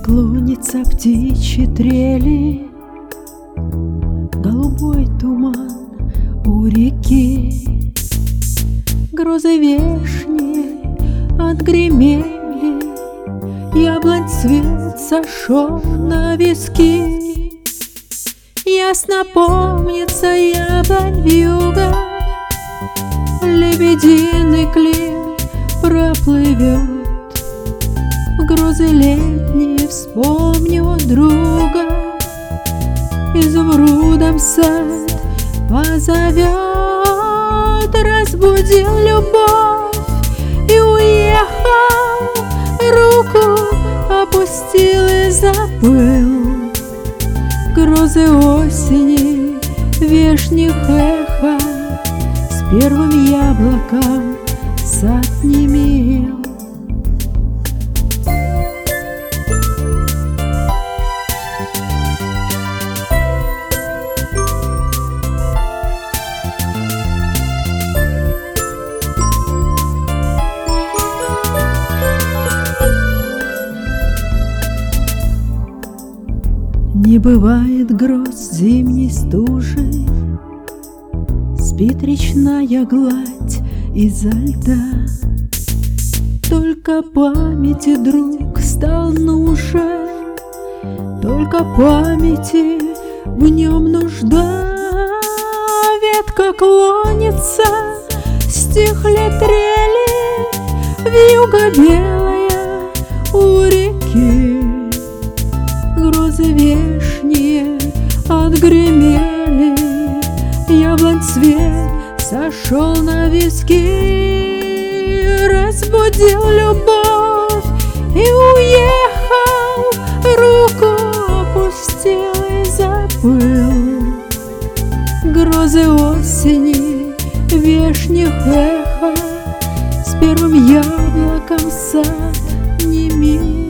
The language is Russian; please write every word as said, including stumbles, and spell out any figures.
Клонится птичьи трели, голубой туман у реки. Грозы вешние отгремели, яблонь цвет сошел на виски. Ясно помнится яблонь вьюга, лебединый клин проплывет. В грозы летние вспомню друга, изумрудом сад позовет. Разбудил любовь и уехал, руку опустил и забыл. Грозы осени вешних эхо, с первым яблоком сад немел. Не бывает гроз зимней стужи, спит речная гладь изо льда. Только памяти друг стал нужен, только памяти в нем нужда. Ветка клонится, стихли трели, вьюга белая у реки. Грозы вешние отгремели, яблонь цвет сошел на виски. Разбудил любовь и уехал, руку опустил и забыл. Грозы осени вешних эхо, с первым яблоком сад немел.